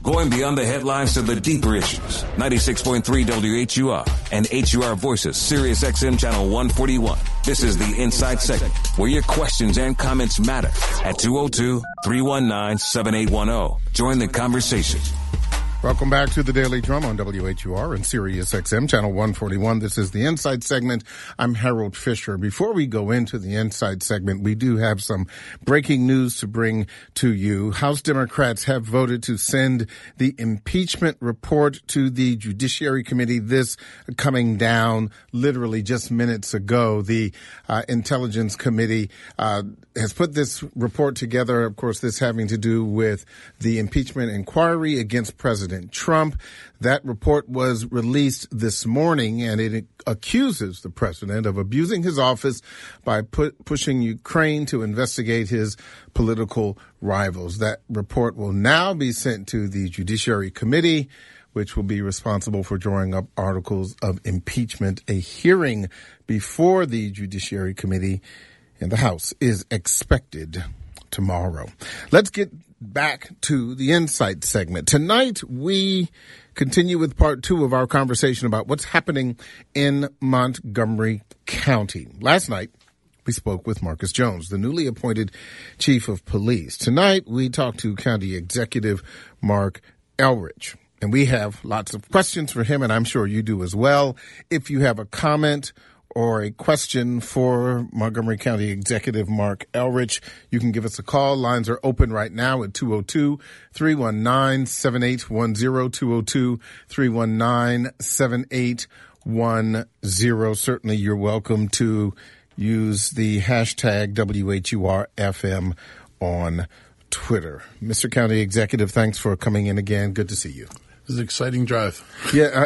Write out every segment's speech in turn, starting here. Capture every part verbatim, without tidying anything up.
Going beyond the headlines to the deeper issues. ninety-six point three W H U R and H U R Voices, Sirius X M Channel one forty-one. This is the Inside Segment, where your questions and comments matter. At two oh two, three one nine, seven eight one oh. Join the conversation. Welcome back to the Daily Drum on W H U R and Sirius X M Channel one forty-one. This is the Inside Segment. I'm Harold Fisher. Before we go into the Inside Segment, we do have some breaking news to bring to you. House Democrats have voted to send the impeachment report to the Judiciary Committee. This coming down literally just minutes ago. The uh, Intelligence Committee uh, has put this report together. Of course, this having to do with the impeachment inquiry against President Trump. That report was released this morning, and it accuses the president of abusing his office by put, pushing Ukraine to investigate his political rivals. That report will now be sent to the Judiciary Committee, which will be responsible for drawing up articles of impeachment. A hearing before the Judiciary Committee in the House is expected tomorrow. Let's get back to the Insight segment. Tonight, we continue with part two of our conversation about what's happening in Montgomery County. Last night, we spoke with Marcus Jones, the newly appointed chief of police. Tonight, we talked to County Executive Mark Elrich, and we have lots of questions for him, and I'm sure you do as well. If you have a comment or a question for Montgomery County Executive Mark Elrich, you can give us a call. Lines are open right now at two oh two, three one nine, seven eight one oh, two oh two, three one nine, seven eight one oh. Certainly you're welcome to use the hashtag W H U R F M on Twitter. Mister County Executive, thanks for coming in again. Good to see you. It was an exciting drive. Yeah.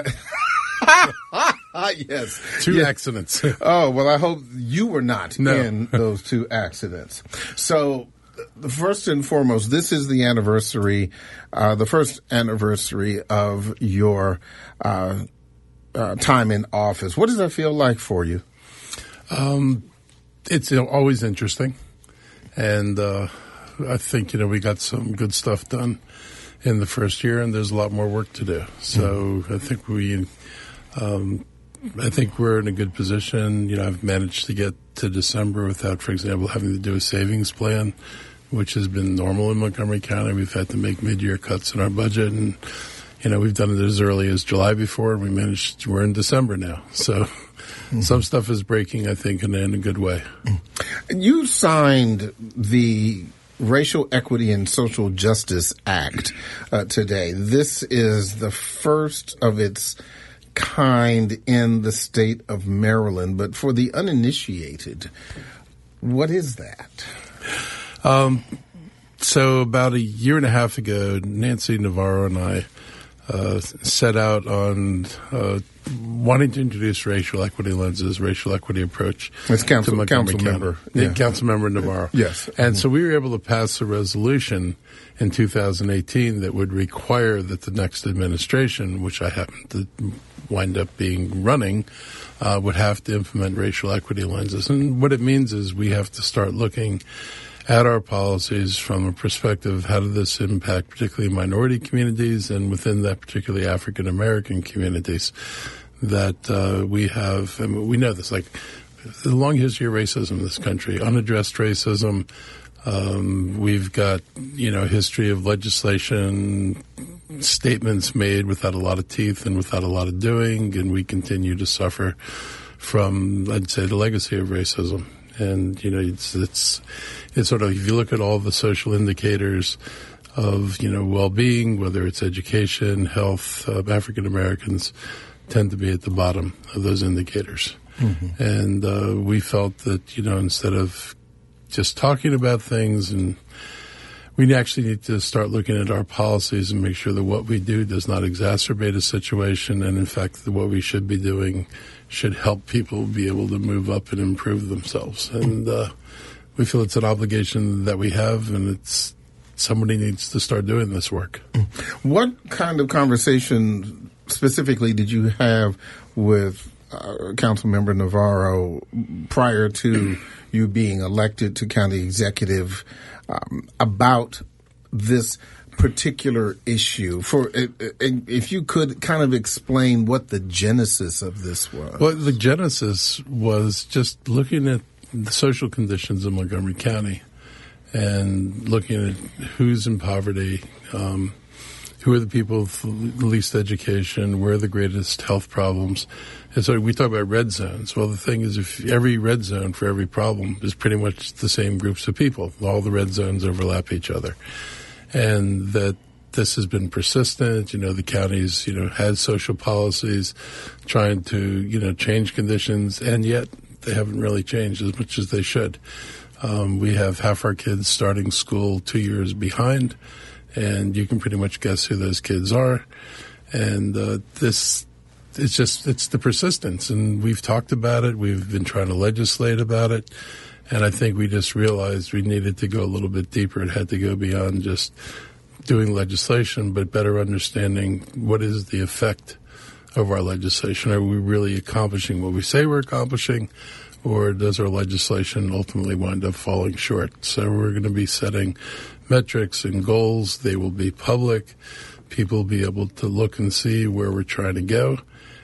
Uh, yes. Two yeah. accidents. Oh, well, I hope you were not no. in those two accidents. So, the first and foremost, this is the anniversary, uh, the first anniversary of your uh, uh, time in office. What does that feel like for you? Um, it's always interesting. And uh, I think, you know, we got some good stuff done in the first year, and there's a lot more work to do. So mm-hmm. I think we... Um, I think we're in a good position. You know, I've managed to get to December without, for example, having to do a savings plan, which has been normal in Montgomery County. We've had to make mid-year cuts in our budget, and, you know, we've done it as early as July before, and we managed, we're in December now. So mm-hmm. some stuff is breaking, I think, in, in a good way. And you signed the Racial Equity and Social Justice Act uh, today. This is the first of its kind in the state of Maryland, but for the uninitiated, what is that? Um, so about a year and a half ago, Nancy Navarro and I uh, set out on uh, wanting to introduce racial equity lenses, racial equity approach. It's council, to Montgomery council County. member, yeah. Council member Navarro. Yes, and mm-hmm. so we were able to pass a resolution in two thousand eighteen that would require that the next administration, which I happen to wind up being running, uh, would have to implement racial equity lenses. And what it means is we have to start looking at our policies from a perspective of how does this impact particularly minority communities, and within that particularly African American communities that uh, we have. I mean, we know this, like the long history of racism in this country, unaddressed racism. Um, we've got, you know, history of legislation, statements made without a lot of teeth and without a lot of doing, and we continue to suffer from, I'd say, the legacy of racism. And, you know, it's, it's, it's sort of, if you look at all the social indicators of, you know, well-being, whether it's education, health, uh, African Americans tend to be at the bottom of those indicators. Mm-hmm. And uh, we felt that, you know, instead of just talking about things, and we actually need to start looking at our policies and make sure that what we do does not exacerbate a situation, and in fact that what we should be doing should help people be able to move up and improve themselves. And uh, we feel it's an obligation that we have, and it's somebody needs to start doing this work. What kind of conversation specifically did you have with uh, Councilmember Navarro prior to you being elected to county executive um, about this particular issue? For if you could kind of explain what the genesis of this was. Well, the genesis was just looking at the social conditions in Montgomery County and looking at who's in poverty, um, who are the people with the least education, where are the greatest health problems. And so we talk about red zones. Well, the thing is, if every red zone for every problem is pretty much the same groups of people, all the red zones overlap each other. And that this has been persistent. You know, the counties, you know, had social policies trying to, you know, change conditions, and yet they haven't really changed as much as they should. Um, we have half our kids starting school two years behind, and you can pretty much guess who those kids are. And uh, this, it's just, it's the persistence. And we've talked about it. We've been trying to legislate about it. And I think we just realized we needed to go a little bit deeper. It had to go beyond just doing legislation, but better understanding what is the effect of our legislation. Are we really accomplishing what we say we're accomplishing, or does our legislation ultimately wind up falling short? So we're going to be setting metrics and goals. They will be public. People will be able to look and see where we're trying to go,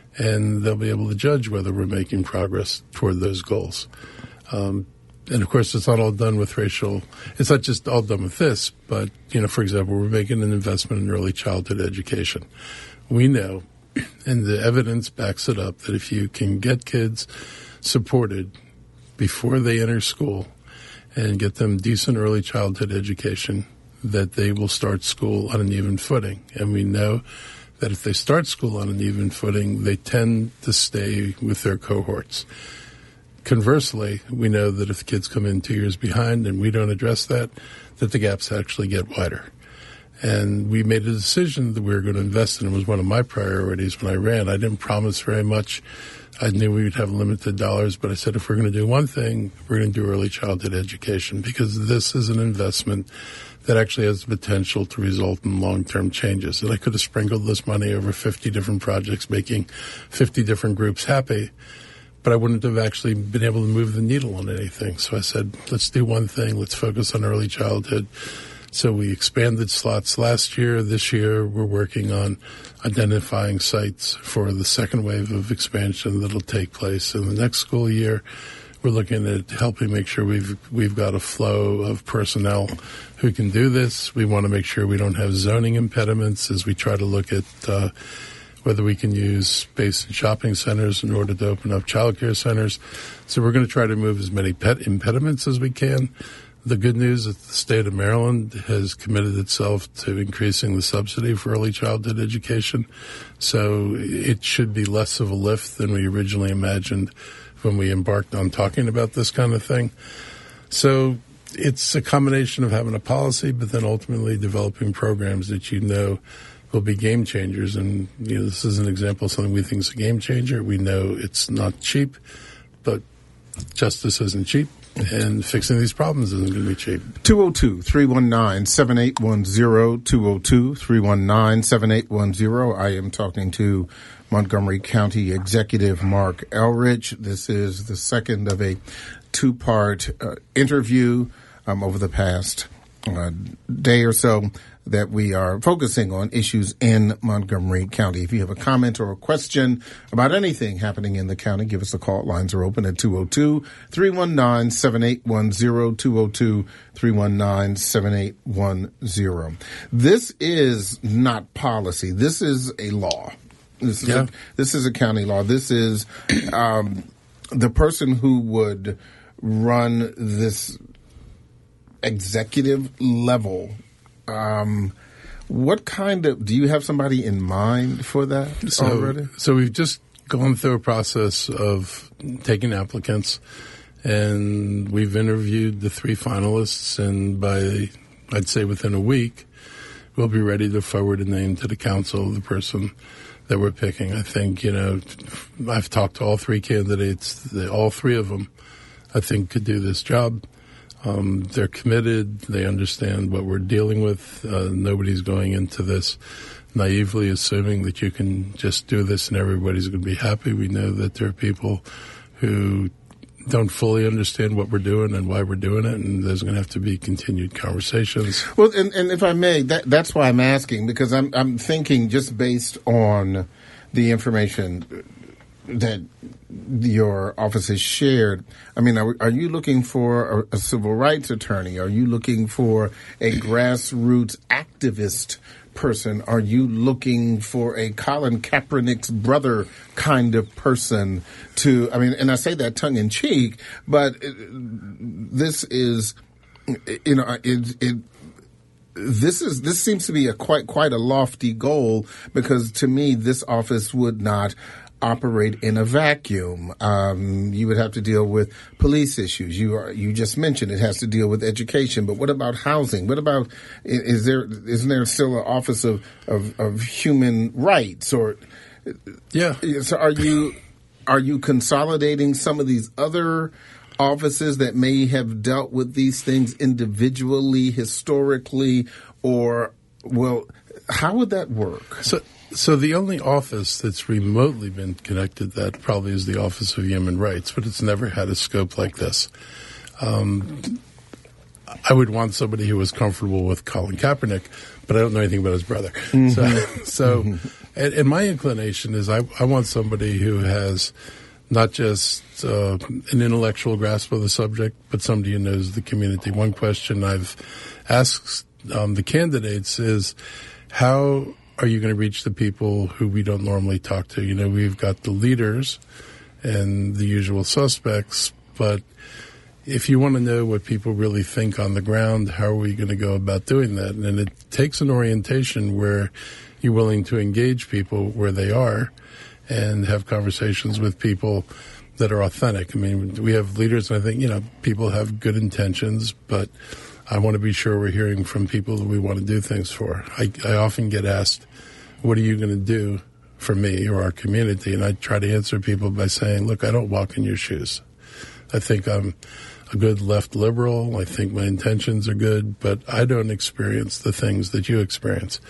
and they'll be able to judge whether we're making progress toward those goals. Um, and, of course, it's not all done with racial – it's not just all done with this, but, you know, for example, we're making an investment in early childhood education. We know, and the evidence backs it up, that if you can get kids supported before they enter school and get them decent early childhood education, that they will start school on an even footing. And we know that if they start school on an even footing, they tend to stay with their cohorts. Conversely, we know that if kids come in two years behind and we don't address that, that the gaps actually get wider. And we made a decision that we were going to invest in. It was one of my priorities when I ran. I didn't promise very much. I knew we would have limited dollars, but I said if we're going to do one thing, we're going to do early childhood education, because this is an investment that actually has the potential to result in long-term changes. And I could have sprinkled this money over fifty different projects, making fifty different groups happy, but I wouldn't have actually been able to move the needle on anything. So I said, let's do one thing. Let's focus on early childhood. So we expanded slots last year. This year, we're working on identifying sites for the second wave of expansion that'll take place in the next school year. We're looking at helping make sure we've we've got a flow of personnel who can do this. We want to make sure we don't have zoning impediments as we try to look at uh, whether we can use space in shopping centers in order to open up child care centers. So we're going to try to move as many pet impediments as we can. The good news is the state of Maryland has committed itself to increasing the subsidy for early childhood education. So it should be less of a lift than we originally imagined when we embarked on talking about this kind of thing. So it's a combination of having a policy, but then ultimately developing programs that you know will be game changers. And, you know, this is an example of something we think is a game changer. We know it's not cheap, but justice isn't cheap. And fixing these problems isn't going to be cheap. two oh two, three one nine, seven eight one zero, two oh two, three one nine, seven eight one zero. I am talking to Montgomery County Executive Mark Elrich. This is the second of a two-part uh, interview um, over the past uh, day or so that we are focusing on issues in Montgomery County. If you have a comment or a question about anything happening in the county, give us a call. Lines are open at two oh two, three one nine, seven eight one zero, two oh two, three one nine, seven eight one zero. This is not policy. This is a law. This is, yeah. a, this is a county law. This is um, the person who would run this executive level. Um, what kind of, do you have somebody in mind for that so, already? So we've just gone through a process of taking applicants, and we've interviewed the three finalists, and by, I'd say within a week, we'll be ready to forward a name to the council of the person that we're picking. I think, you know, I've talked to all three candidates. They, all three of them, I think, could do this job. Um, they're committed. They understand what we're dealing with. Uh, nobody's going into this naively assuming that you can just do this and everybody's going to be happy. We know that there are people who don't fully understand what we're doing and why we're doing it, and there's going to have to be continued conversations. Well, and, and if I may, that, that's why I'm asking, because I'm I'm thinking just based on the information that your office has shared. I mean, are, are you looking for a, a civil rights attorney? Are you looking for a grassroots activist person? Are you looking for a Colin Kaepernick's brother kind of person to, I mean, and I say that tongue in cheek, but it, this is, you know, it, it, this is, this seems to be a quite, quite a lofty goal, because to me, this office would not operate in a vacuum. Um, you would have to deal with police issues. You are, you just mentioned it has to deal with education, but what about housing? What about, is there, isn't there still an office of, of, of human rights? Or, yeah. So are you, are you consolidating some of these other offices that may have dealt with these things individually, historically, or, well, how would that work? So, So the only office that's remotely been connected to that probably is the Office of Human Rights, but it's never had a scope like this. Um, I would want somebody who was comfortable with Colin Kaepernick, but I don't know anything about his brother. Mm-hmm. So, so mm-hmm. and, and my inclination is I, I want somebody who has not just uh, an intellectual grasp of the subject, but somebody who knows the community. One question I've asked um, the candidates is, how are you going to reach the people who we don't normally talk to? You know, we've got the leaders and the usual suspects, but if you want to know what people really think on the ground, how are we going to go about doing that? And it takes an orientation where you're willing to engage people where they are and have conversations with people that are authentic. I mean, we have leaders, and I think, you know, people have good intentions, but I want to be sure we're hearing from people that we want to do things for. I, I often get asked, what are you going to do for me or our community? And I try to answer people by saying, look, I don't walk in your shoes. I think I'm a good left liberal. I think my intentions are good, but I don't experience the things that you experience.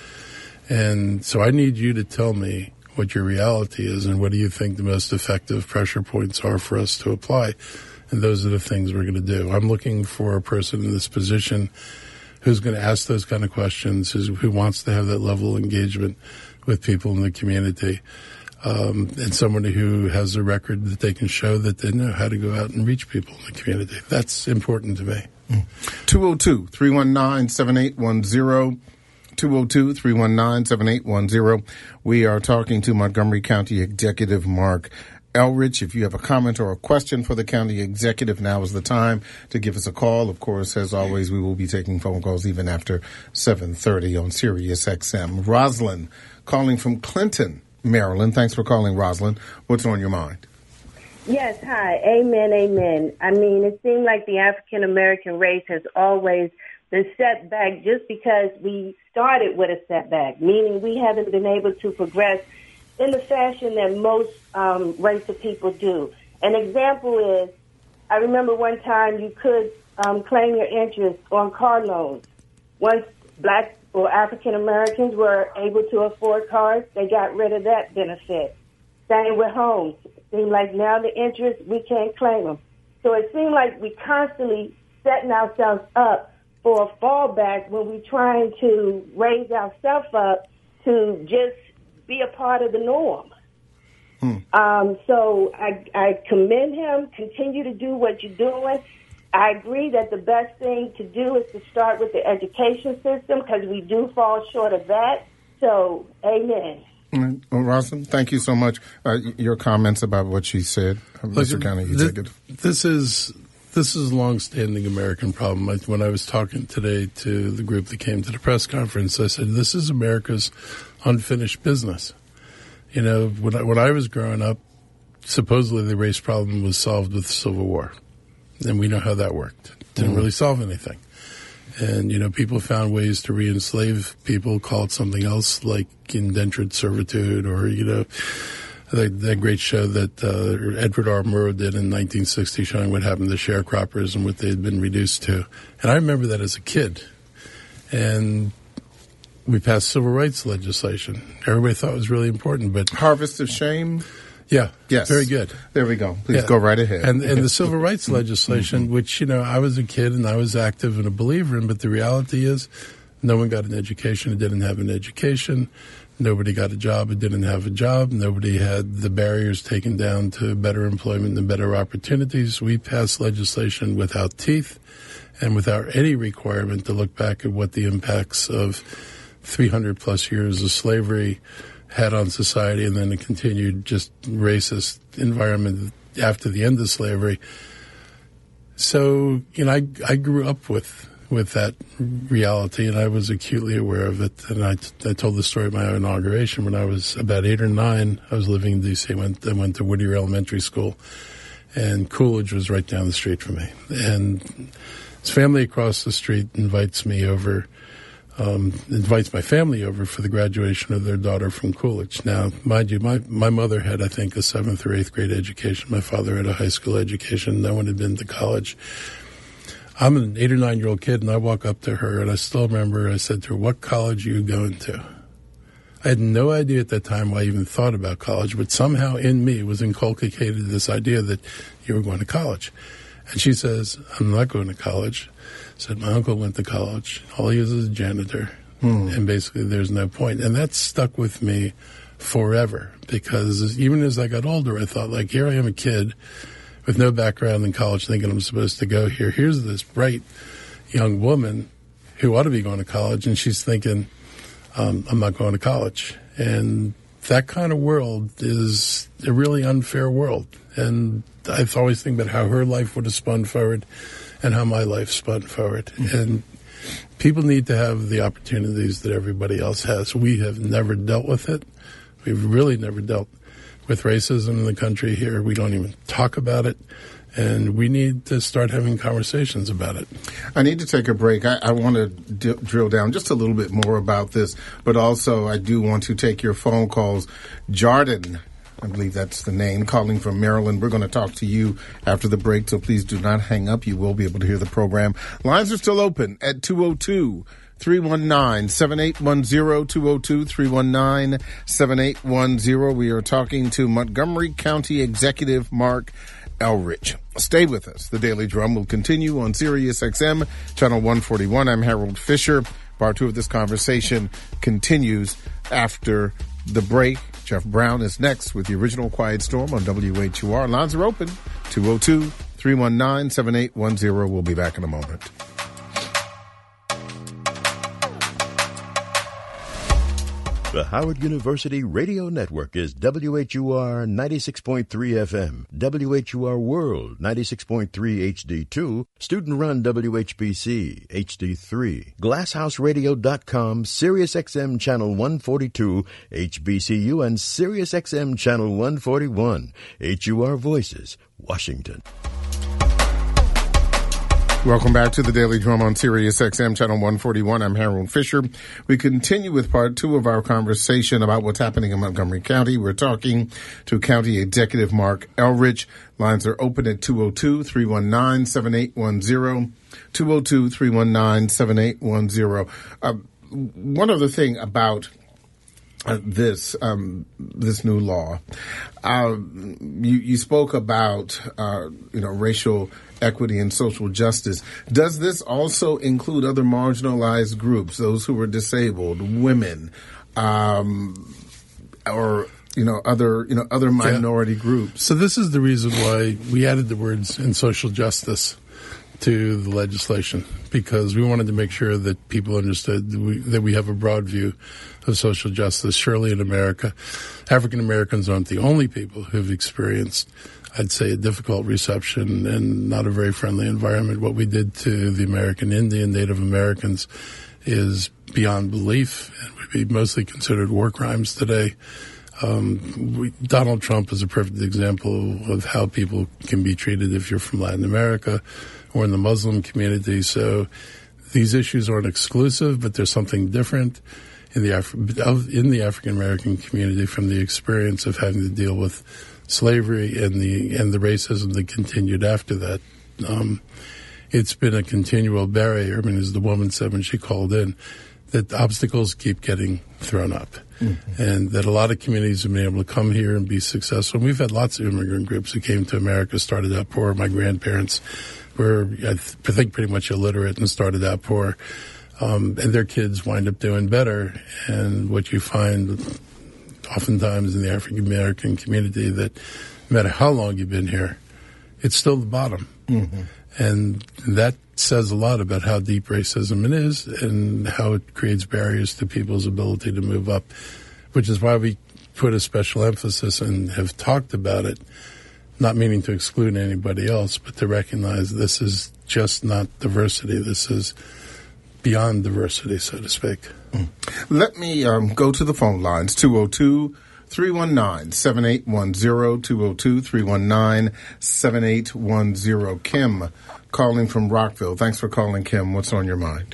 And so I need you to tell me what your reality is and what do you think the most effective pressure points are for us to apply. And those are the things we're going to do. I'm looking for a person in this position who's going to ask those kind of questions, who's, who wants to have that level of engagement with people in the community, um, and somebody who has a record that they can show that they know how to go out and reach people in the community. That's important to me. two oh two, three one nine, seven eight one zero. two oh two, three one nine, seven eight one zero. We are talking to Montgomery County Executive Mark Elrich. If you have a comment or a question for the county executive, now is the time to give us a call. Of course, as always, we will be taking phone calls even after seven thirty on Sirius X M. Rosalind, calling from Clinton, Maryland. Thanks for calling, Rosalind. What's on your mind? Yes, hi. Amen, amen. I mean, it seems like the African-American race has always been set back just because we started with a setback, meaning we haven't been able to progress in the fashion that most um, race of people do. An example is, I remember one time you could um, claim your interest on car loans. Once black or African Americans were able to afford cars, they got rid of that benefit. Same with homes. It seemed like now the interest, we can't claim them. So it seemed like we constantly setting ourselves up for a fallback when we're trying to raise ourselves up to just be a part of the norm. Hmm. Um, so I, I commend him. Continue to do what you're doing. I agree that the best thing to do is to start with the education system because we do fall short of that. So, amen. Right. Well, Rosalind, thank you so much. Uh, your comments about what she said, Mister Look, County Executive. This is this is a long-standing American problem. I, when I was talking today to the group that came to the press conference, I said, this is America's unfinished business. You know, when I, when I was growing up, supposedly the race problem was solved with the Civil War. And we know how that worked. Didn't mm. really solve anything. And, you know, people found ways to re-enslave people, call it something else, like indentured servitude or, you know, that, that great show that uh, Edward R. Murrow did in nineteen sixty showing what happened to sharecroppers and what they had been reduced to. And I remember that as a kid. And we passed civil rights legislation. Everybody thought it was really important, but Harvest of Shame? Yeah. Yes. Very good. There we go. Please yeah. go right ahead. And, and the civil rights legislation, mm-hmm. which, you know, I was a kid and I was active and a believer in, but the reality is no one got an education who didn't have an education. Nobody got a job who didn't have a job. Nobody had the barriers taken down to better employment and better opportunities. We passed legislation without teeth and without any requirement to look back at what the impacts of three hundred plus years of slavery had on society, and then a continued just racist environment after the end of slavery. So, you know, I, I grew up with with that reality, and I was acutely aware of it. And I, I told the story at my inauguration. When I was about eight or nine, I was living in D C I went, I went to Whittier Elementary School, and Coolidge was right down the street from me. And his family across the street invites me over Um, invites my family over for the graduation of their daughter from Coolidge. Now, mind you, my, my mother had, I think, a seventh or eighth grade education. My father had a high school education. No one had been to college. I'm an eight or nine-year-old kid, and I walk up to her, and I still remember I said to her, "What college are you going to?" I had no idea at that time why I even thought about college, but somehow in me was inculcated this idea that you were going to college. And she says, "I'm not going to college." Said my uncle went to college. All he was is a janitor. Hmm. And basically there's no point. And that stuck with me forever, because even as I got older, I thought, like, here I am, a kid with no background in college, thinking I'm supposed to go here. Here's this bright young woman who ought to be going to college, and she's thinking, um, I'm not going to college. And that kind of world is a really unfair world. And I always think about how her life would have spun forward and how my life spun forward. Mm-hmm. And people need to have the opportunities that everybody else has. We have never dealt with it. We've really never dealt with racism in the country here. We don't even talk about it. And we need to start having conversations about it. I need to take a break. I, I want to d- drill down just a little bit more about this, but also I do want to take your phone calls. Jordan, I believe that's the name, calling from Maryland. We're going to talk to you after the break, so please do not hang up. You will be able to hear the program. Lines are still open at two oh two, three one nine, seven eight one zero, two oh two, three one nine, seven eight one zero. We are talking to Montgomery County Executive Mark Elrich. Stay with us. The Daily Drum will continue on Sirius X M, Channel one forty-one. I'm Harold Fisher. Part two of this conversation continues after the break. Jeff Brown is next with the original Quiet Storm on W H U R. Lines are open, two oh two, three one nine, seven eight one zero. We'll be back in a moment. The Howard University Radio Network is W H U R ninety-six point three F M, W H U R World ninety-six point three H D two, student-run W H B C H D three, glasshouse radio dot com, Sirius X M Channel one forty-two, H B C U, and Sirius X M Channel one forty-one, H U R Voices, Washington. Welcome back to the Daily Drum on Sirius X M Channel one forty-one. I'm Harold Fisher. We continue with part two of our conversation about what's happening in Montgomery County. We're talking to County Executive Mark Elrich. Lines are open at two oh two, three one nine, seven eight one zero, two oh two, three one nine, seven eight one zero. Uh, one other thing about Uh, this um, this new law. Uh, you, you spoke about uh, you know racial equity and social justice. Does this also include other marginalized groups, those who were disabled, women, um, or you know other you know other minority yeah. groups? So this is the reason why we added the words "and social justice" to the legislation, because we wanted to make sure that people understood that we, that we have a broad view of social justice. Surely in America, African Americans aren't the only people who've experienced, I'd say, a difficult reception and not a very friendly environment. What we did to the American Indian, Native Americans is beyond belief and would be mostly considered war crimes today. Um, we, Donald Trump is a perfect example of how people can be treated if you're from Latin America or in the Muslim community. So these issues aren't exclusive, but there's something different in the Af- in the African American community from the experience of having to deal with slavery and the and the racism that continued after that. Um, it's been a continual barrier. I mean, as the woman said when she called in, that obstacles keep getting thrown up. Mm-hmm. And that a lot of communities have been able to come here and be successful. And we've had lots of immigrant groups who came to America, started out poor. My grandparents were, I th- think, pretty much illiterate and started out poor. Um, and their kids wind up doing better. And what you find oftentimes in the African American community, that no matter how long you've been here, it's still the bottom. Mm-hmm. And that says a lot about how deep racism it is and how it creates barriers to people's ability to move up, which is why we put a special emphasis and have talked about it, not meaning to exclude anybody else, but to recognize this is just not diversity. This is beyond diversity, so to speak. Mm. Let me um, go to the phone lines, two oh two, three one nine, seven eight one zero, two oh two, three one nine, seven eight one zero. Kim, calling from Rockville. Thanks for calling, Kim. What's on your mind?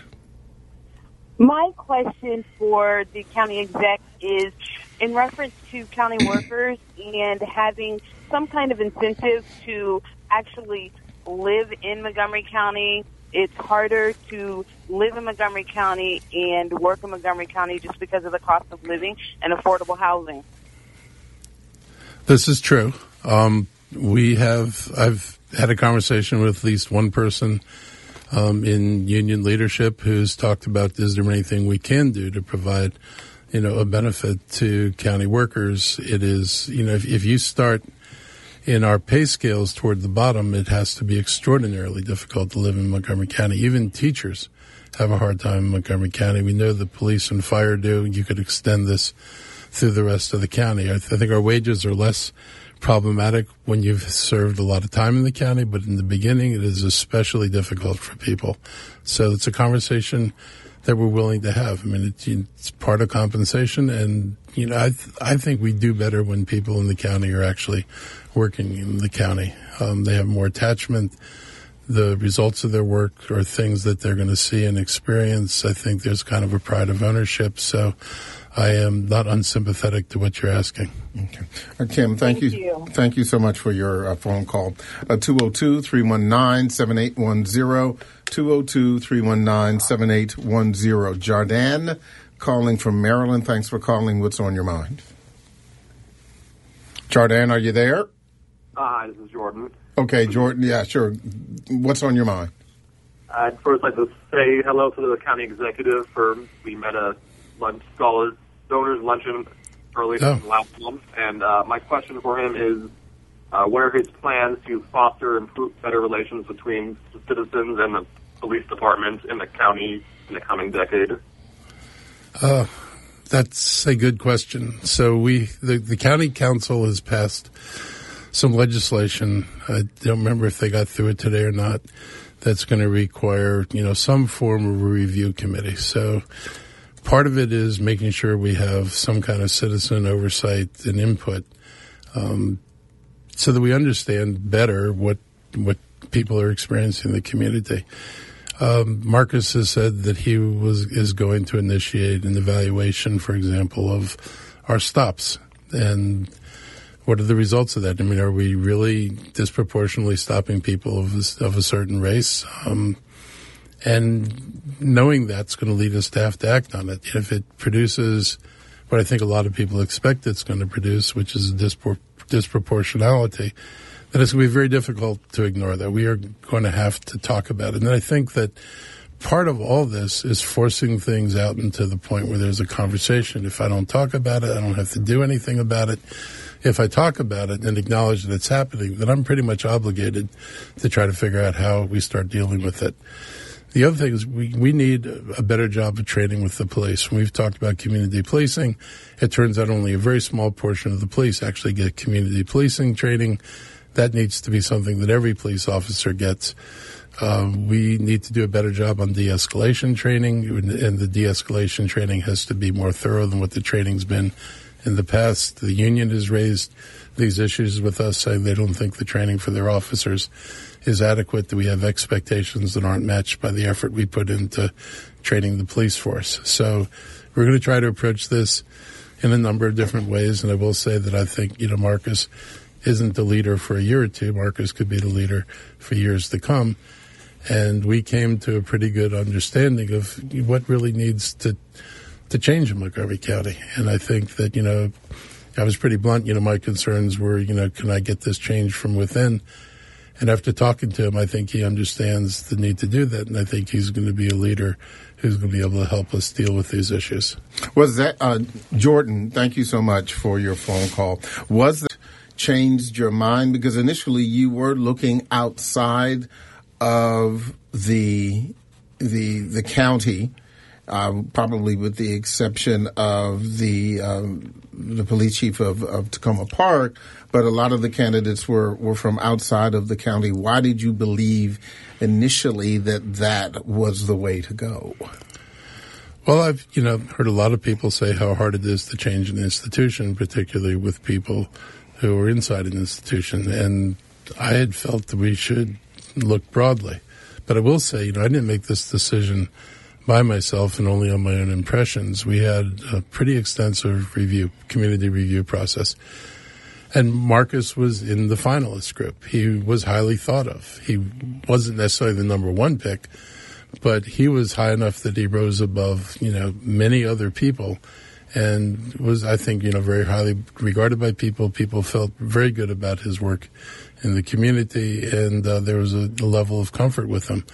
My question for the county exec is in reference to county workers and having some kind of incentive to actually live in Montgomery County. It's harder to live in Montgomery County and work in Montgomery County just because of the cost of living and affordable housing. This is true. Um, we have, I've had a conversation with at least one person um, in union leadership who's talked about, is there anything we can do to provide, you know, a benefit to county workers? It is, you know, if, if you start in our pay scales toward the bottom, it has to be extraordinarily difficult to live in Montgomery County. Even teachers have a hard time in Montgomery County. We know the police and fire do. You could extend this through the rest of the county. I, th- I think our wages are less problematic when you've served a lot of time in the county, but in the beginning it is especially difficult for people. So it's a conversation that we're willing to have. I mean, it's, it's part of compensation, and, you know, I th- I think we do better when people in the county are actually working in the county. Um, they have more attachment. The results of their work are things that they're going to see and experience. I think there's kind of a pride of ownership. So I am not unsympathetic to what you're asking. Okay. Uh, Kim, thank, thank you. you. Thank you so much for your uh, phone call. Uh, two oh two, three one nine, seven eight one zero, two oh two, three one nine, seven eight one zero. Jordan, calling from Maryland. Thanks for calling. What's on your mind? Jordan, are you there? Hi, this is Jordan. Okay, Jordan. Yeah, sure. What's on your mind? I'd first like to say hello to the county executive. For we met a lunch scholars donors luncheon early oh. last month, and uh, my question for him is, uh, what are his plans to foster and improve better relations between the citizens and the police department in the county in the coming decade? Uh, that's a good question. So we, the, the county council has passed some legislation. I don't remember if they got through it today or not. That's going to require, you know, some form of a review committee. So part of it is making sure we have some kind of citizen oversight and input, um, so that we understand better what what people are experiencing in the community. Um, Marcus has said that he was is going to initiate an evaluation, for example, of our stops. And what are the results of that? I mean, are we really disproportionately stopping people of a, of a certain race? Um, and knowing that's going to lead us to have to act on it. If it produces what I think a lot of people expect it's going to produce, which is a dispor- disproportionality, then it's going to be very difficult to ignore that. We are going to have to talk about it. And I think that part of all this is forcing things out into the point where there's a conversation. If I don't talk about it, I don't have to do anything about it. If I talk about it and acknowledge that it's happening, then I'm pretty much obligated to try to figure out how we start dealing with it. The other thing is we, we need a better job of training with the police. When we've talked about community policing, it turns out only a very small portion of the police actually get community policing training. That needs to be something that every police officer gets. Uh, we need to do a better job on de-escalation training, and the de-escalation training has to be more thorough than what the training's been in the past. The union has raised these issues with us, saying they don't think the training for their officers is adequate, that we have expectations that aren't matched by the effort we put into training the police force. So we're going to try to approach this in a number of different ways, and I will say that I think, you know, Marcus isn't the leader for a year or two. Marcus could be the leader for years to come. And we came to a pretty good understanding of what really needs to to change in Montgomery County. And I think that, you know, I was pretty blunt. You know, my concerns were, you know, can I get this change from within? And after talking to him, I think he understands the need to do that. And I think he's going to be a leader who's going to be able to help us deal with these issues. Was that, uh, Jordan, thank you so much for your phone call. Was that changed your mind? Because initially you were looking outside of the, the, the county, uh, probably with the exception of the, um, the police chief of, of Tacoma Park, but a lot of the candidates were, were from outside of the county. Why did you believe initially that that was the way to go? Well, I've, you know, heard a lot of people say how hard it is to change an institution, particularly with people who are inside an institution. And I had felt that we should look broadly. But I will say, you know, I didn't make this decision by myself and only on my own impressions. We had a pretty extensive review, community review process. And Marcus was in the finalist group. He was highly thought of. He wasn't necessarily the number one pick, but he was high enough that he rose above, you know, many other people and was, I think, you know, very highly regarded by people. People felt very good about his work in the community, and uh, there was a, a level of comfort with him.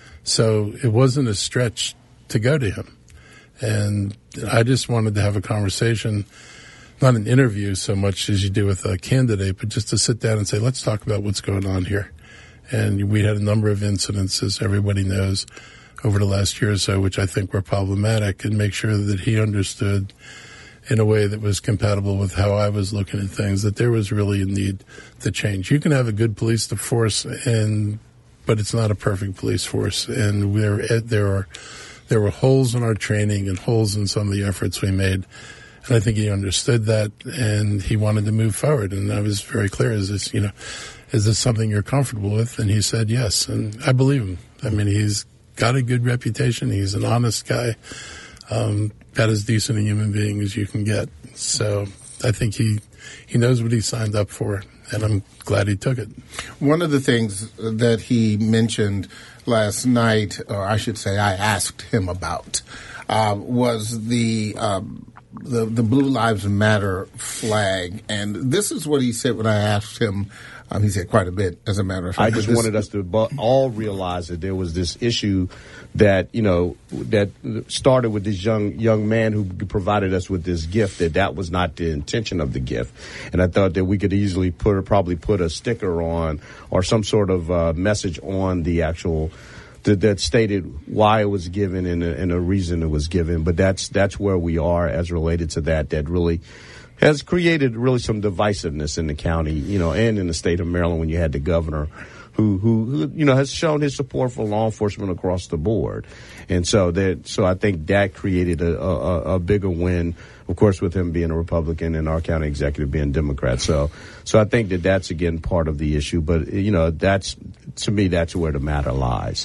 So it wasn't a stretch to go to him. And I just wanted to have a conversation, not an interview so much as you do with a candidate, but just to sit down and say, let's talk about what's going on here. And we had a number of incidents, as everybody knows, over the last year or so, which I think were problematic, and make sure that he understood in a way that was compatible with how I was looking at things, that there was really a need to change. You can have a good police force, and but it's not a perfect police force. And there, there are there were holes in our training and holes in some of the efforts we made. And I think he understood that, and he wanted to move forward. And I was very clear, is this, you know, is this something you're comfortable with? And he said yes, and I believe him. I mean, he's got a good reputation. He's an honest guy, um, about as decent a human being as you can get. So I think he he knows what he signed up for, and I'm glad he took it. One of the things that he mentioned last night, or I should say I asked him about, uh, was the... Um, The, the Blue Lives Matter flag. And this is what he said when I asked him. Um, he said quite a bit, as a matter of fact. I just this, wanted us to all realize that there was this issue that, you know, that started with this young young man who provided us with this gift, that that was not the intention of the gift. And I thought that we could easily put probably put a sticker on or some sort of uh, message on the actual That, that stated why it was given and a, and a reason it was given. But that's that's where we are as related to that. That really has created really some divisiveness in the county, you know, and in the state of Maryland when you had the governor who, who, who you know, has shown his support for law enforcement across the board. And so that so I think that created a, a, a bigger win, of course, with him being a Republican and our county executive being Democrat. So so I think that that's, again, part of the issue. But, you know, that's, to me, that's where the matter lies.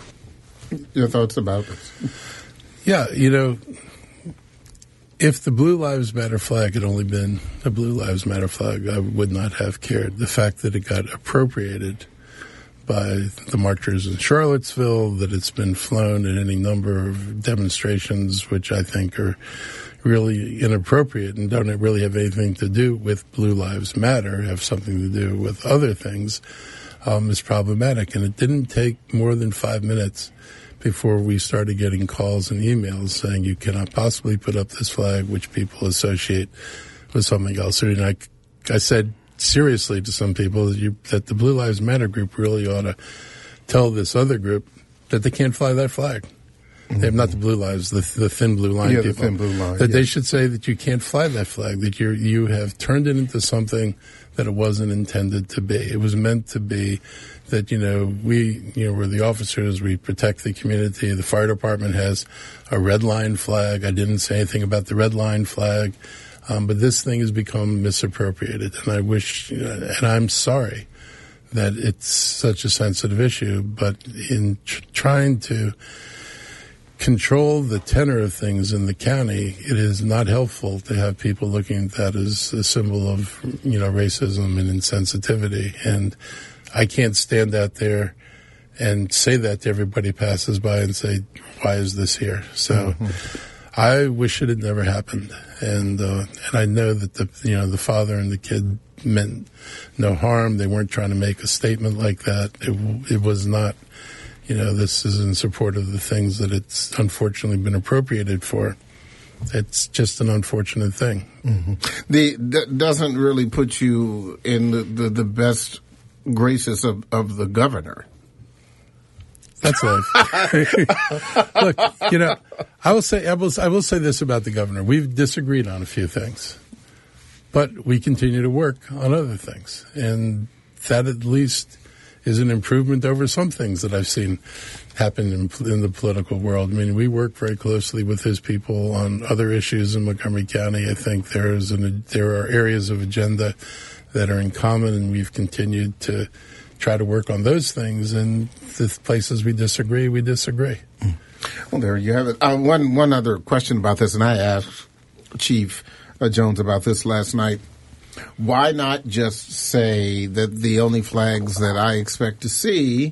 Your thoughts about this? Yeah, you know, if the Blue Lives Matter flag had only been a Blue Lives Matter flag, I would not have cared. The fact that it got appropriated by the marchers in Charlottesville, that it's been flown at any number of demonstrations, which I think are really inappropriate and don't really have anything to do with Blue Lives Matter, have something to do with other things, um, is problematic. And it didn't take more than five minutes before we started getting calls and emails saying you cannot possibly put up this flag, which people associate with something else. And I, I said seriously to some people that, you, that the Blue Lives Matter group really ought to tell this other group that they can't fly that flag. Mm-hmm. They have not the blue lives, the, the thin blue line yeah, people. The thin blue line, that yeah. They should say that you can't fly that flag, that you you have turned it into something that it wasn't intended to be. It was meant to be that, you know, we, you know, we're the officers, we protect the community. The fire department has a red line flag. I didn't say anything about the red line flag. Um, but this thing has become misappropriated. And I wish, you know, and I'm sorry that it's such a sensitive issue, but in tr- trying to control the tenor of things in the county, it is not helpful to have people looking at that as a symbol of, you know, racism and insensitivity. And I can't stand out there and say that to everybody passes by and say, why is this here? So mm-hmm. I wish it had never happened. And, uh, and I know that the, you know, the father and the kid meant no harm. They weren't trying to make a statement like that. It, it was not, you know, this is in support of the things that it's unfortunately been appropriated for. It's just an unfortunate thing. Mm-hmm. The that doesn't really put you in the, the, the best graces of, of the governor. That's life. Look, you know, I will say I will I will say this about the governor: we've disagreed on a few things, but we continue to work on other things, and that at least is an improvement over some things that I've seen happen in, in the political world. I mean, we work very closely with his people on other issues in Montgomery County. I think there is an, there are areas of agenda that are in common, and we've continued to try to work on those things. And the places we disagree, we disagree. Well, there you have it. Uh, one one other question about this, and I asked Chief uh, Jones about this last night. Why not just say that the only flags that I expect to see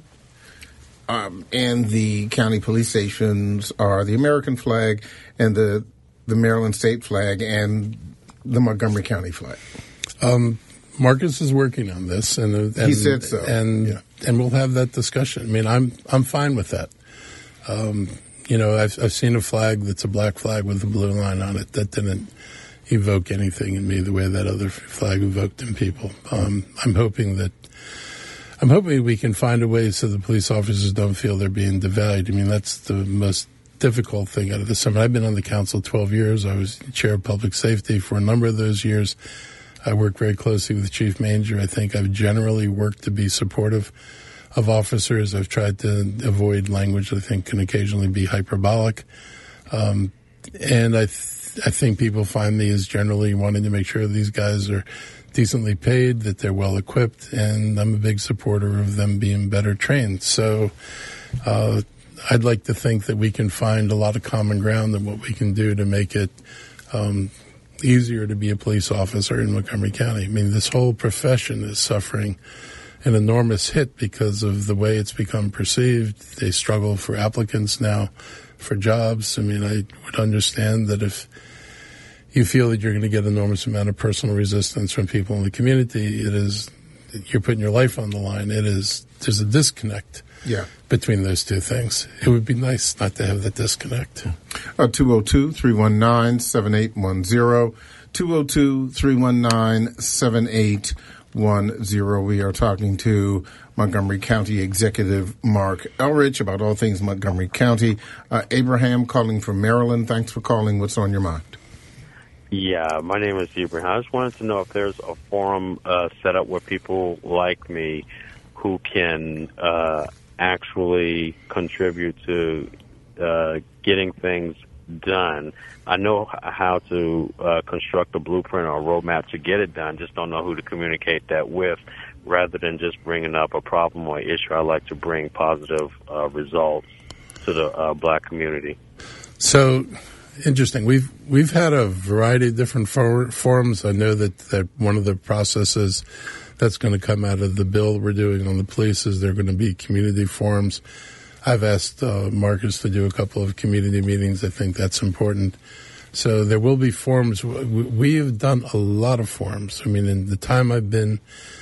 um, in the county police stations are the American flag and the the Maryland state flag and the Montgomery County flag? Um, Marcus is working on this, and, and he said so, and yeah. and we'll have that discussion. I mean, I'm I'm fine with that. Um, you know, I've I've seen a flag that's a black flag with a blue line on it. That didn't evoke anything in me the way that other flag evoked in people. Um, I'm hoping that I'm hoping we can find a way so the police officers don't feel they're being devalued. I mean, that's the most difficult thing out of this. I mean, I've been on the council twelve years. I was chair of public safety for a number of those years. I work very closely with Chief Manger. I think I've generally worked to be supportive of officers. I've tried to avoid language that I think can occasionally be hyperbolic. Um, and I, th- I think people find me as generally wanting to make sure these guys are decently paid, that they're well equipped, and I'm a big supporter of them being better trained. So, uh, I'd like to think that we can find a lot of common ground in what we can do to make it, um, easier to be a police officer in Montgomery County. I mean, this whole profession is suffering an enormous hit because of the way it's become perceived. They struggle for applicants now for jobs. I mean, I would understand that if you feel that you're going to get an enormous amount of personal resistance from people in the community, it is, you're putting your life on the line. It is, there's a disconnect. Yeah. Between those two things. It would be nice not to have the disconnect. Uh, two oh two, three one nine, seven eight one zero. two oh two, three one nine, seven eight one zero. We are talking to Montgomery County Executive Mark Elrich about all things Montgomery County. Uh, Abraham calling from Maryland. Thanks for calling. What's on your mind? Yeah, my name is Abraham. I just wanted to know if there's a forum uh, set up where people like me who can uh, actually contribute to uh, getting things done. I know how to uh, construct a blueprint or a roadmap to get it done, just don't know who to communicate that with. Rather than just bringing up a problem or issue, I like to bring positive uh, results to the uh, black community. So, interesting. We've we've had a variety of different for- forums. I know that, that one of the processes that's going to come out of the bill we're doing on the police is there are going to be community forums. I've asked uh, Marcus to do a couple of community meetings. I think that's important. So there will be forums. We have done a lot of forums. I mean, in the time I've been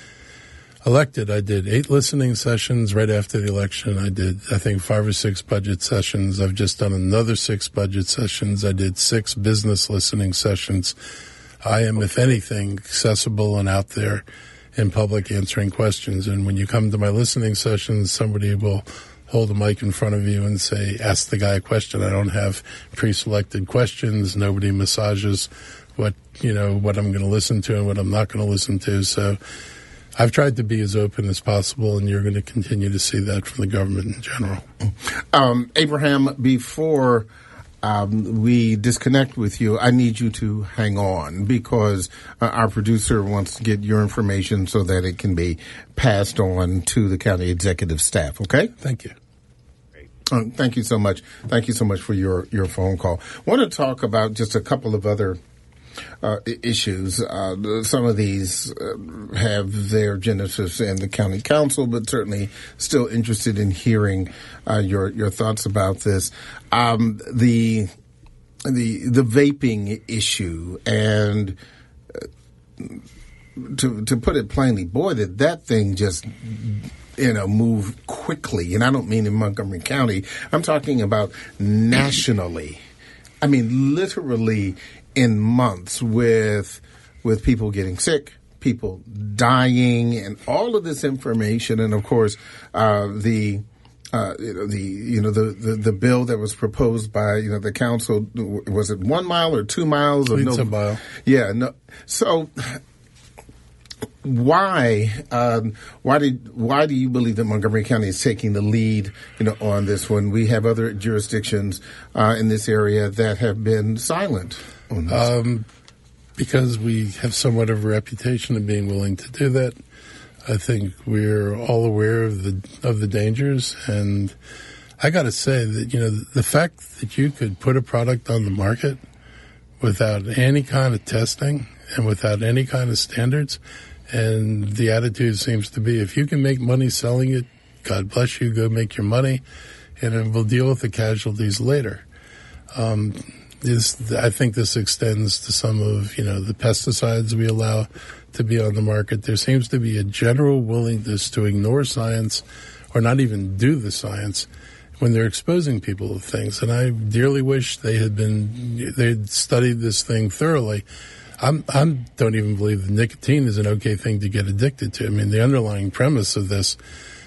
elected, I did eight listening sessions right after the election. I did, I think, five or six budget sessions. I've just done another six budget sessions. I did six business listening sessions. I am, if anything, accessible and out there in public answering questions. And when you come to my listening sessions, somebody will hold a mic in front of you and say, ask the guy a question. I don't have pre-selected questions. Nobody massages what, you know, what I'm going to listen to and what I'm not going to listen to. So I've tried to be as open as possible, and you're going to continue to see that from the government in general. Um, Abraham, before Um, we disconnect with you, I need you to hang on because uh, our producer wants to get your information so that it can be passed on to the county executive staff. Okay? Thank you. Uh, thank you so much. Thank you so much for your, your phone call. I want to talk about just a couple of other uh, issues. Uh, some of these uh, have their genesis in the county council, but certainly still interested in hearing uh, your your thoughts about this. Um, the the the vaping issue, and uh, to to put it plainly, boy, did that thing just you know move quickly. And I don't mean in Montgomery County. I'm talking about nationally. I mean, literally in months, with with people getting sick, people dying, and all of this information, and of course, uh, the uh, you know, the you know the, the, the bill that was proposed by you know the council, was it one mile or two miles? Of it's no, a mile. Yeah. No. So why um, why did why do you believe that Montgomery County is taking the lead you know on this when we have other jurisdictions uh, in this area that have been silent? Um, because we have somewhat of a reputation of being willing to do that. I think we're all aware of the of the dangers, and I got to say that you know the fact that you could put a product on the market without any kind of testing and without any kind of standards, and the attitude seems to be if you can make money selling it, God bless you, go make your money, and then we'll deal with the casualties later. Um, This, I think this extends to some of, you know, the pesticides we allow to be on the market. There seems to be a general willingness to ignore science or not even do the science when they're exposing people to things. And I dearly wish they had been, they had studied this thing thoroughly. I'm, I don't even believe that nicotine is an okay thing to get addicted to. I mean, the underlying premise of this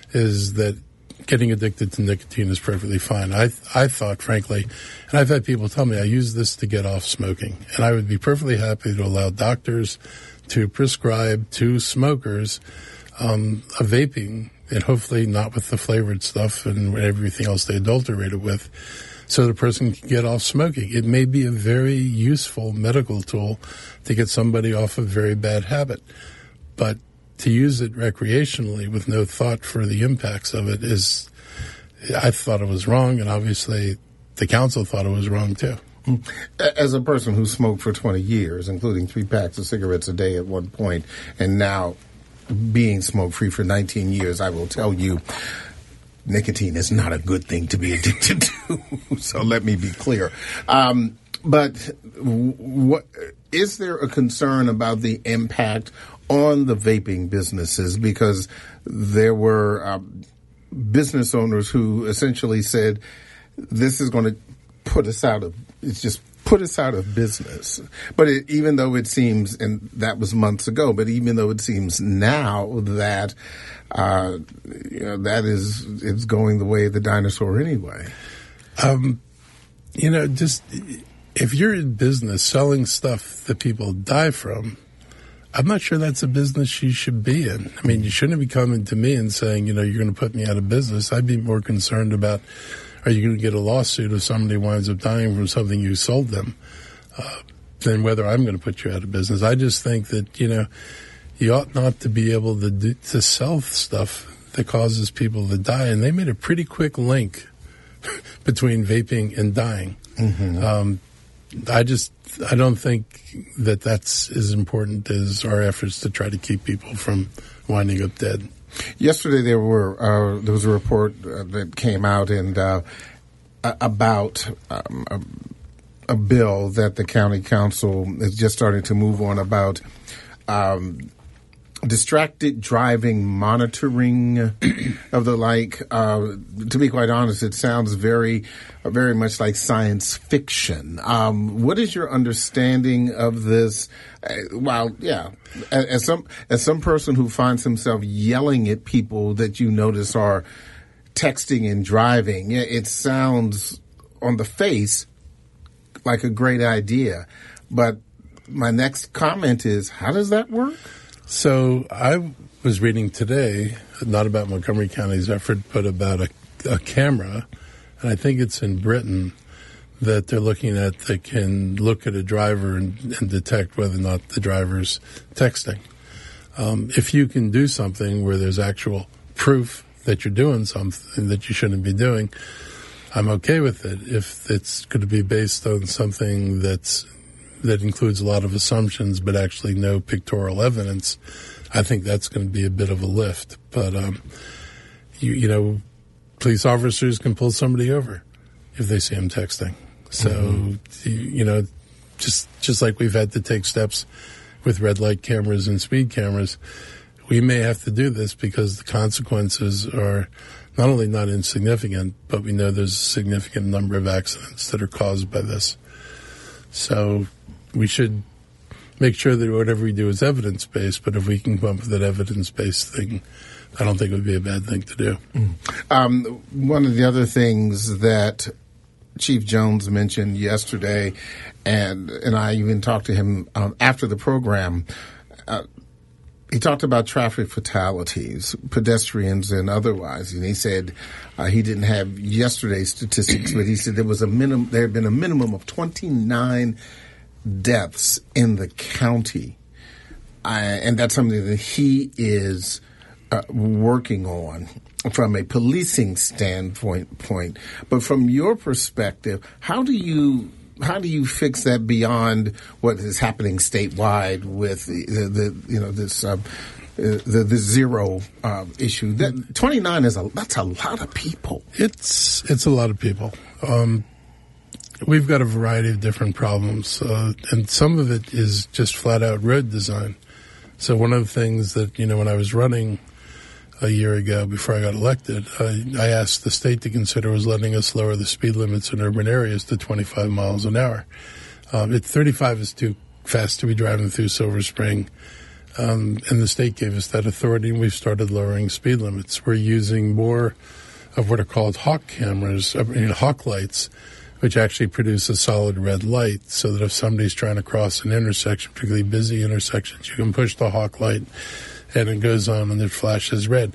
is that getting addicted to nicotine is perfectly fine. I I thought, frankly, and I've had people tell me I use this to get off smoking, and I would be perfectly happy to allow doctors to prescribe to smokers um, a vaping, and hopefully not with the flavored stuff and everything else they adulterate it with, so the person can get off smoking. It may be a very useful medical tool to get somebody off a very bad habit, but to use it recreationally with no thought for the impacts of it is, I thought it was wrong, and obviously the council thought it was wrong too. As a person who smoked for twenty years, including three packs of cigarettes a day at one point, and now being smoke-free for nineteen years, I will tell you, nicotine is not a good thing to be addicted to. So let me be clear. Um, but what, is there a concern about the impact on the vaping businesses? Because there were um, business owners who essentially said, this is going to put us out of, it's just put us out of business. But it, even though it seems, and that was months ago, but even though it seems now that, uh, you know, that is, it's going the way of the dinosaur anyway. Um, you know, just, if you're in business selling stuff that people die from, I'm not sure that's a business you should be in. I mean, you shouldn't be coming to me and saying, you know, you're going to put me out of business. I'd be more concerned about, are you going to get a lawsuit if somebody winds up dying from something you sold them, uh, than whether I'm going to put you out of business. I just think that, you know, you ought not to be able to do, to sell stuff that causes people to die. And they made a pretty quick link between vaping and dying. Mm-hmm. Um, I just, I don't think that that's as important as our efforts to try to keep people from winding up dead. Yesterday there were uh, there was a report uh, that came out and uh, about um, a, a bill that the county council is just starting to move on about um, distracted driving monitoring of the like. Uh, to be quite honest, it sounds very, very much like science fiction. Um, what is your understanding of this? Uh, well, yeah, as, as some as some person who finds himself yelling at people that you notice are texting and driving, it sounds on the face like a great idea. But my next comment is, how does that work? So I was reading today, not about Montgomery County's effort, but about a, a camera, and I think it's in Britain, that they're looking at that can look at a driver and, and detect whether or not the driver's texting. Um, if you can do something where there's actual proof that you're doing something that you shouldn't be doing, I'm okay with it. If it's going to be based on something that's that includes a lot of assumptions but actually no pictorial evidence, I think that's going to be a bit of a lift. But, um, you, you know, police officers can pull somebody over if they see them texting. So, mm-hmm. you, you know, just just like we've had to take steps with red light cameras and speed cameras, we may have to do this because the consequences are not only not insignificant, but we know there's a significant number of accidents that are caused by this. So we should make sure that whatever we do is evidence-based, but if we can come up with that evidence-based thing, I don't think it would be a bad thing to do. Mm. Um, one of the other things that Chief Jones mentioned yesterday, and and I even talked to him um, after the program, uh, he talked about traffic fatalities, pedestrians and otherwise, and he said uh, he didn't have yesterday's statistics, but he said there was a minimum. There had been a minimum of twenty-nine deaths in the county, I, and that's something that he is uh, working on from a policing standpoint. Point, but from your perspective, how do you? How do you fix that beyond what is happening statewide with the, the, the you know this uh, the the zero uh, issue? That twenty-nine is a that's a lot of people. It's it's a lot of people. Um, we've got a variety of different problems, uh, and some of it is just flat out road design. So one of the things that you know when I was running a year ago before I got elected, I, I asked the state to consider was letting us lower the speed limits in urban areas to twenty-five miles an hour. Um, it, thirty-five is too fast to be driving through Silver Spring, um, and the state gave us that authority, and we've started lowering speed limits. We're using more of what are called hawk cameras, I mean, hawk lights, which actually produce a solid red light, so that if somebody's trying to cross an intersection, particularly busy intersections, you can push the hawk light and it goes on and it flashes red.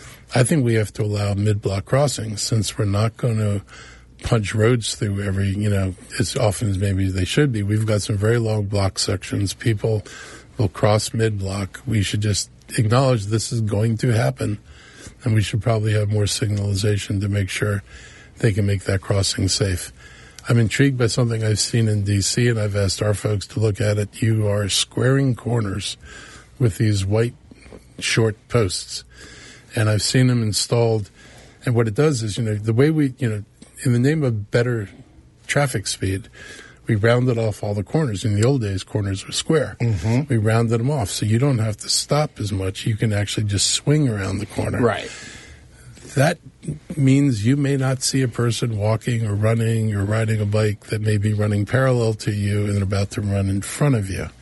I think we have to allow mid-block crossings since we're not going to punch roads through every, you know, as often as maybe they should be. We've got some very long block sections. People will cross mid-block. We should just acknowledge this is going to happen, and we should probably have more signalization to make sure they can make that crossing safe. I'm intrigued by something I've seen in D C, and I've asked our folks to look at it. You are squaring corners with these white short posts, and I've seen them installed. And what it does is, you know, the way we, you know, in the name of better traffic speed, we rounded off all the corners. In the old days, corners were square. Mm-hmm. We rounded them off, so you don't have to stop as much. You can actually just swing around the corner. Right. That means you may not see a person walking or running or riding a bike that may be running parallel to you and about to run in front of you.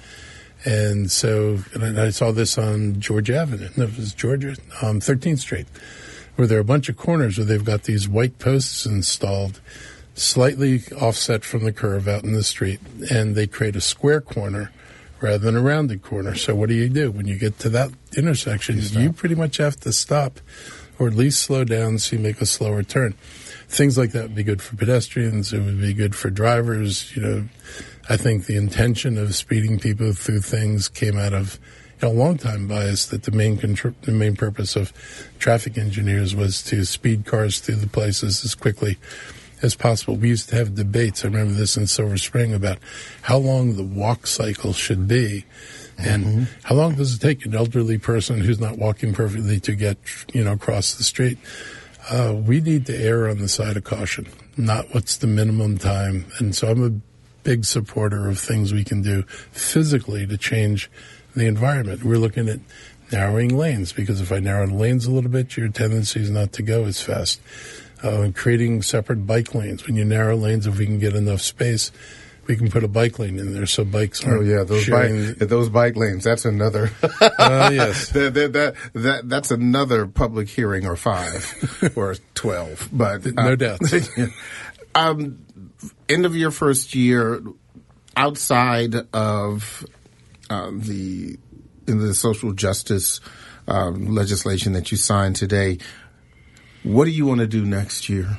And so, and I saw this on George Avenue, no, it was Georgia, um, thirteenth Street, where there are a bunch of corners where they've got these white posts installed, slightly offset from the curve out in the street, and they create a square corner rather than a rounded corner. So what do you do? When you get to that intersection, you, you pretty much have to stop, or at least slow down so you make a slower turn. Things like that would be good for pedestrians. It would be good for drivers, you know. I think the intention of speeding people through things came out of you know, a long-time bias that the main contr- the main purpose of traffic engineers was to speed cars through the places as quickly as possible. We used to have debates, I remember this in Silver Spring, about how long the walk cycle should be and mm-hmm. how long does it take an elderly person who's not walking perfectly to get, you know, across the street. Uh, we need to err on the side of caution, not what's the minimum time. And so I'm a big supporter of things we can do physically to change the environment. We're looking at narrowing lanes, because if I narrow the lanes a little bit, your tendency is not to go as fast. Uh, creating separate bike lanes. When you narrow lanes, if we can get enough space, we can put a bike lane in there so bikes aren't Oh, yeah, those, sharing. bike, those bike lanes, that's another. uh, yes. that, that, that, that, that's another public hearing, or five, or twelve. But uh, no doubt. um, end of your first year, outside of uh, the in the social justice uh, legislation that you signed today, what do you want to do next year?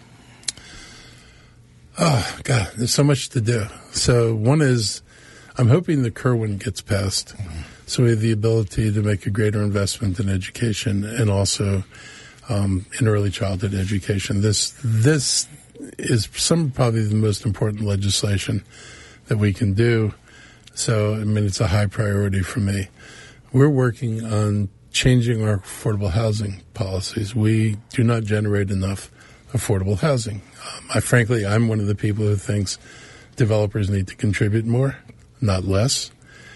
Oh, God, there's so much to do. So one is, I'm hoping the Kerwin gets passed, mm-hmm. so we have the ability to make a greater investment in education and also um, in early childhood education. This this is some probably the most important legislation that we can do. So, I mean, it's a high priority for me. We're working on changing our affordable housing policies. We do not generate enough affordable housing. Um, I frankly, I'm one of the people who thinks developers need to contribute more, not less.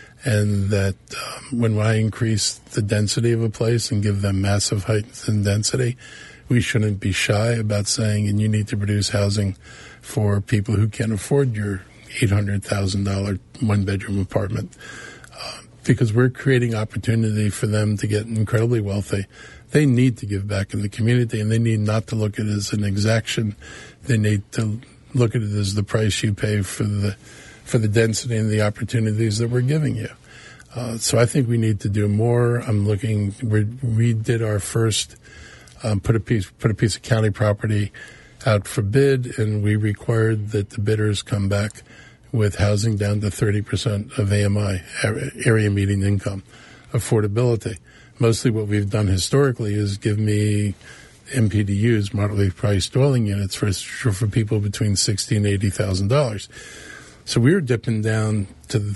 And that um, when I increase the density of a place and give them massive height and density, we shouldn't be shy about saying, and you need to produce housing for people who can't afford your eight hundred thousand dollars one-bedroom apartment. Uh, because we're creating opportunity for them to get incredibly wealthy. They need to give back in the community, and they need not to look at it as an exaction. They need to look at it as the price you pay for the for the density and the opportunities that we're giving you. Uh, so I think we need to do more. I'm looking. We we did our first um, put a piece put a piece of county property out for bid, and we required that the bidders come back with housing down to thirty percent of A M I, area median income, affordability. Mostly what we've done historically is give me M P D Us, moderately priced dwelling units, for for people between sixty and eighty thousand dollars. So we were dipping down to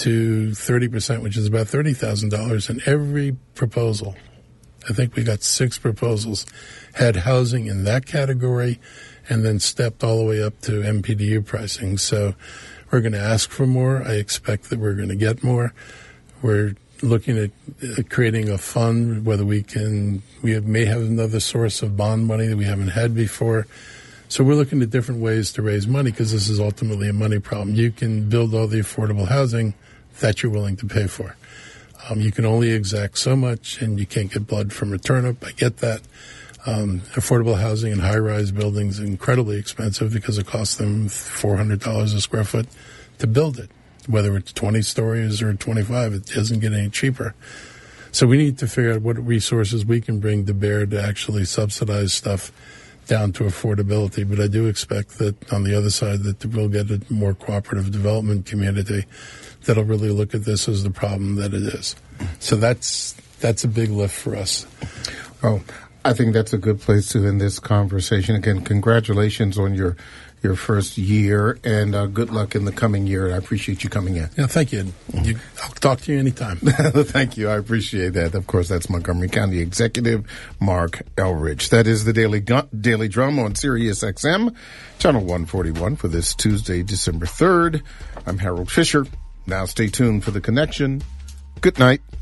to thirty percent, which is about thirty thousand dollars, and every proposal, I think we got six proposals, had housing in that category, and then stepped all the way up to M P D U pricing. So we're going to ask for more. I expect that we're going to get more. We're looking at uh, creating a fund, whether we can, we have, may have another source of bond money that we haven't had before. So we're looking at different ways to raise money, because this is ultimately a money problem. You can build all the affordable housing that you're willing to pay for. Um, you can only exact so much, and you can't get blood from a turnip. I get that. Um, affordable housing in high-rise buildings is incredibly expensive because it costs them four hundred dollars a square foot to build it. Whether it's twenty stories or twenty-five, it doesn't get any cheaper. So we need to figure out what resources we can bring to bear to actually subsidize stuff down to affordability. But I do expect that on the other side that we'll get a more cooperative development community that'll really look at this as the problem that it is. So that's that's a big lift for us. Oh, I think that's a good place to end this conversation. Again, congratulations on your your first year, and uh, good luck in the coming year. I appreciate you coming in. Yeah, thank you. you I'll talk to you anytime. Thank you. I appreciate that. Of course, that's Montgomery County Executive Mark Elridge. That is the Daily Daily Drum on Sirius X M, Channel one forty-one for this Tuesday, December third. I'm Harold Fisher. Now stay tuned for The Connection. Good night.